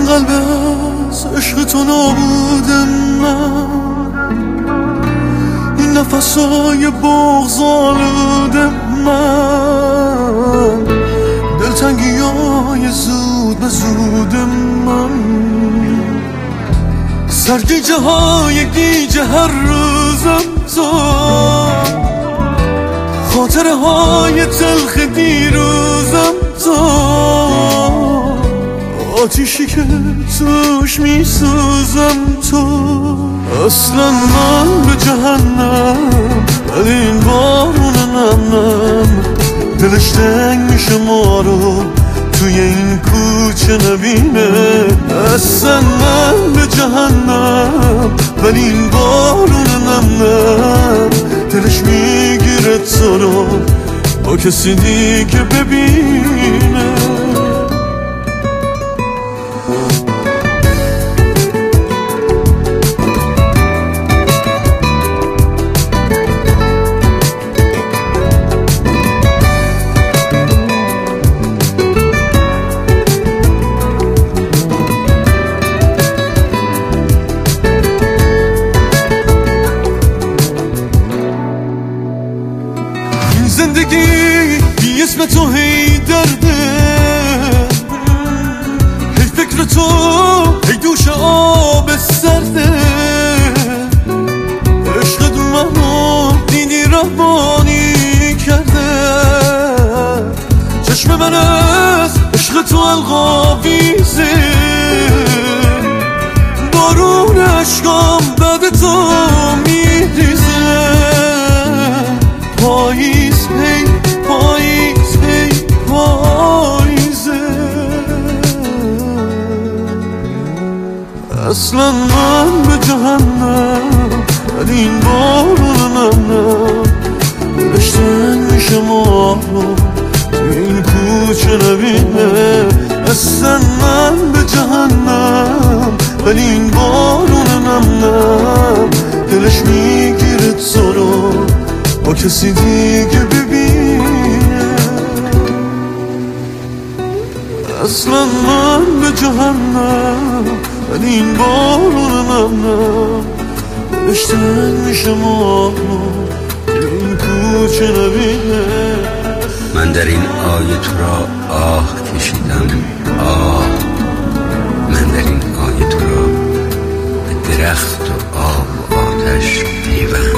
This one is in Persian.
قلب از عشق تو نابودم من، این نفسای بغض آلودم من، دلتنگی های زود به زودم من، سرگیجه های گیجه هر روزم تو، خاطره های تلخ دیروزم تو، آتیشی که توش میسوزم تو. اصلا من به جهنم ولی این بارون نم دلش تنگ میشه ما رو توی این کوچه نبینه. اصلا من به جهنم ولی این بارون نم دلش میگیره تو رو با کسی دیگه ببینه. زندگی بی اسم تو هی درده، هی فکر تو هی دوش آب سرده، عشق دو منو دیدی روانی کرده، چشم من از عشق تو القاویزه، بارون عشقام بعد تو میریزه، پاییز هی پاییز هی پاییزه. اصلا من به جهنم ولی این بارونم دلش تنگ میشه ما رو این کوچه نبینه. اصلا من به جهنم ولی این بارونم دلش میگیره تو رو با کسی دیگه ببینه. اصلا من به جهنم ولی این بارونم دلش تنگ میشه ما این کوچه نبینه. من در این آیه تو را آه کشیدم آه، من در این آیه تو را به درخت و آب و آتش پیوند